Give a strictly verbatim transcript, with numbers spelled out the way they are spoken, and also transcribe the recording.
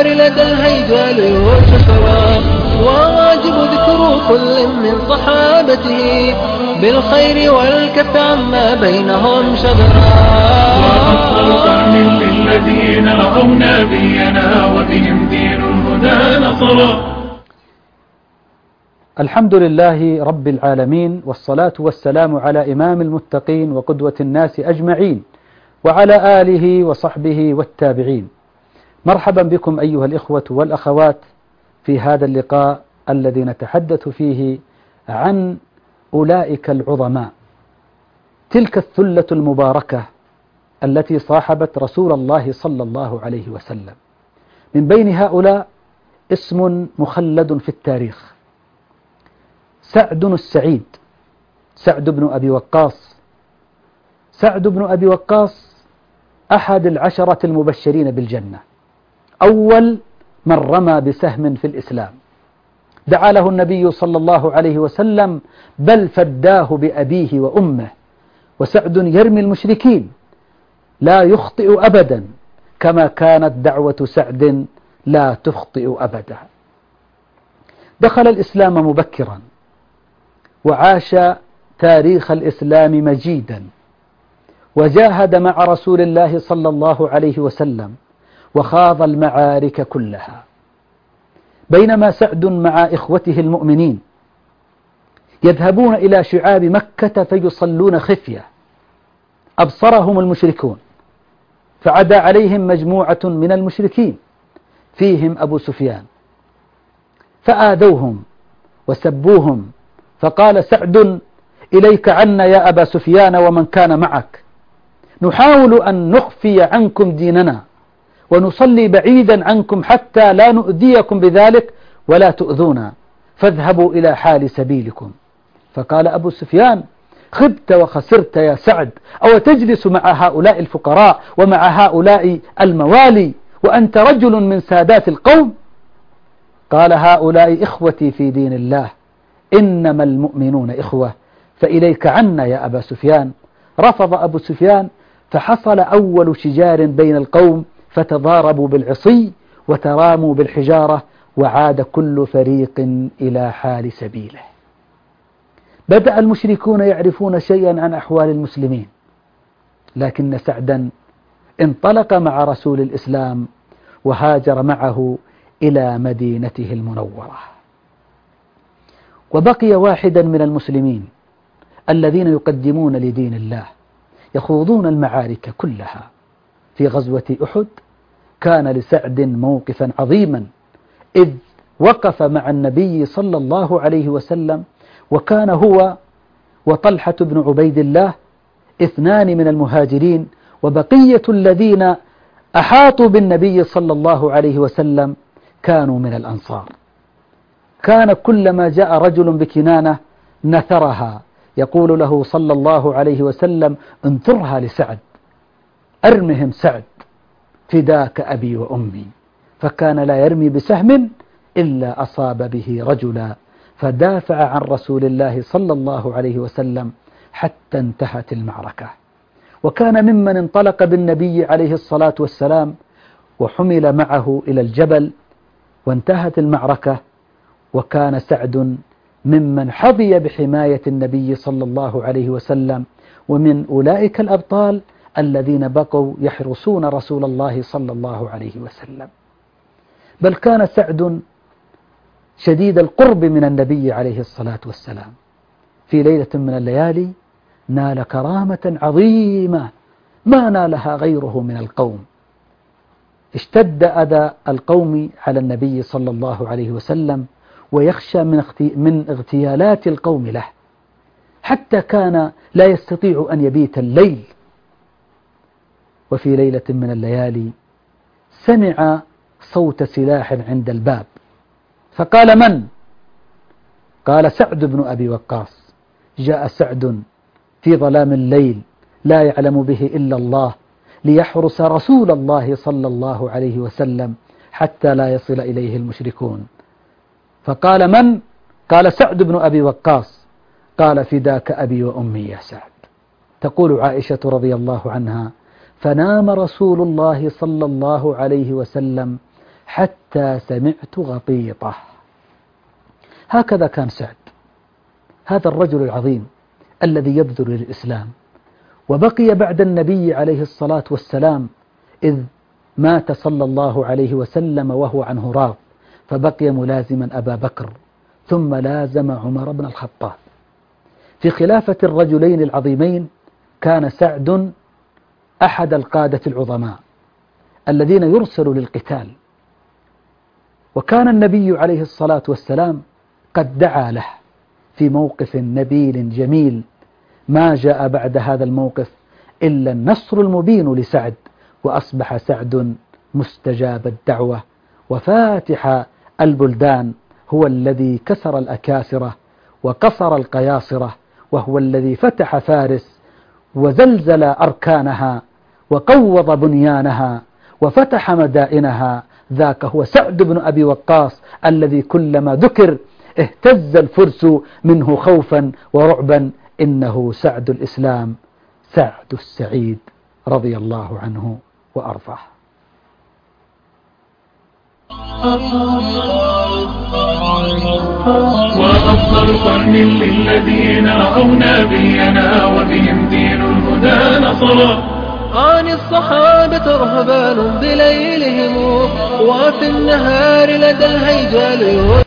البحر لدى الهيجال والشفرا، وواجب ذكر كل من صحابته بالخير والكف عما بينهم شجرا. وأفضل قرن للذين رأوا نبينا وبهم دين الهدى نصرا. الحمد لله رب العالمين، والصلاة والسلام على إمام المتقين وقدوة الناس أجمعين، وعلى آله وصحبه والتابعين. مرحبا بكم أيها الإخوة والأخوات في هذا اللقاء الذي نتحدث فيه عن أولئك العظماء، تلك الثلة المباركة التي صاحبت رسول الله صلى الله عليه وسلم. من بين هؤلاء اسم مخلد في التاريخ، سعد السعيد، سعد بن أبي وقاص. سعد بن أبي وقاص أحد العشرة المبشرين بالجنة، أول من رمى بسهم في الإسلام، دعا له النبي صلى الله عليه وسلم بل فداه بأبيه وأمه. وسعد يرمي المشركين، لا يخطئ أبدا، كما كانت دعوة سعد لا تخطئ أبدا. دخل الإسلام مبكرا، وعاش تاريخ الإسلام مجيدا، وجاهد مع رسول الله صلى الله عليه وسلم، وخاض المعارك كلها. بينما سعد مع إخوته المؤمنين يذهبون إلى شعاب مكة فيصلون خفية، أبصرهم المشركون، فعدا عليهم مجموعة من المشركين فيهم أبو سفيان، فآذوهم وسبوهم، فقال سعد: إليك عنا يا أبا سفيان ومن كان معك، نحاول أن نخفي عنكم ديننا ونصلي بعيدا عنكم حتى لا نؤذيكم بذلك ولا تؤذونا، فاذهبوا إلى حال سبيلكم. فقال أبو سفيان: خبت وخسرت يا سعد، أو تجلس مع هؤلاء الفقراء ومع هؤلاء الموالي وأنت رجل من سادات القوم؟ قال: هؤلاء إخوتي في دين الله، إنما المؤمنون إخوة، فإليك عنا يا أبا سفيان. رفض أبو سفيان، فحصل أول شجار بين القوم، فتضاربوا بالعصي وتراموا بالحجارة، وعاد كل فريق إلى حال سبيله. بدأ المشركون يعرفون شيئا عن أحوال المسلمين، لكن سعدا انطلق مع رسول الإسلام وهاجر معه إلى مدينته المنورة. وبقي واحدا من المسلمين الذين يقدمون لدين الله، يخوضون المعارك كلها. في غزوة أحد كان لسعد موقفا عظيما، إذ وقف مع النبي صلى الله عليه وسلم، وكان هو وطلحة بن عبيد الله اثنان من المهاجرين، وبقية الذين أحاطوا بالنبي صلى الله عليه وسلم كانوا من الأنصار. كان كلما جاء رجل بكنانة نثرها، يقول له صلى الله عليه وسلم: انثرها لسعد، أرمهم سعد، فداك أبي وأمي. فكان لا يرمي بسهم إلا أصاب به رجلا، فدافع عن رسول الله صلى الله عليه وسلم حتى انتهت المعركة. وكان ممن انطلق بالنبي عليه الصلاة والسلام وحمل معه إلى الجبل، وانتهت المعركة، وكان سعد ممن حظي بحماية النبي صلى الله عليه وسلم، ومن أولئك الأبطال الذين بقوا يحرسون رسول الله صلى الله عليه وسلم. بل كان سعد شديد القرب من النبي عليه الصلاة والسلام. في ليلة من الليالي نال كرامة عظيمة ما نالها غيره من القوم. اشتد أذى القوم على النبي صلى الله عليه وسلم، ويخشى من اغتيالات القوم له، حتى كان لا يستطيع أن يبيت الليل. وفي ليلة من الليالي سمع صوت سلاح عند الباب، فقال: من؟ قال: سعد بن أبي وقاص. جاء سعد في ظلام الليل لا يعلم به إلا الله، ليحرس رسول الله صلى الله عليه وسلم حتى لا يصل إليه المشركون. فقال: من؟ قال: سعد بن أبي وقاص. قال: فداك أبي وأمي يا سعد. تقول عائشة رضي الله عنها: فنام رسول الله صلى الله عليه وسلم حتى سمعت غطيطه. هكذا كان سعد، هذا الرجل العظيم الذي يبذل للإسلام، وبقي بعد النبي عليه الصلاة والسلام إذ مات صلى الله عليه وسلم وهو عنه راض، فبقي ملازما أبا بكر ثم لازم عمر بن الخطاب. في خلافة الرجلين العظيمين كان سعد أحد القادة العظماء الذين يرسلوا للقتال، وكان النبي عليه الصلاة والسلام قد دعا له في موقف نبيل جميل، ما جاء بعد هذا الموقف إلا النصر المبين لسعد، وأصبح سعد مستجاب الدعوة وفاتح البلدان، هو الذي كسر الأكاسرة وقصر القياصرة، وهو الذي فتح فارس وزلزل أركانها وقوض بنيانها وفتح مدائنها. ذاك هو سعد بن أبي وقاص الذي كلما ذكر اهتز الفرس منه خوفا ورعبا، إنه سعد الإسلام، سعد السعيد رضي الله عنه وأرضاه. وأفضل قرن للذين رأوا نبينا وبهم دين الهدى نصرا. عن الصحابة رهبان بليلهم وفي النهار لدى الهيجال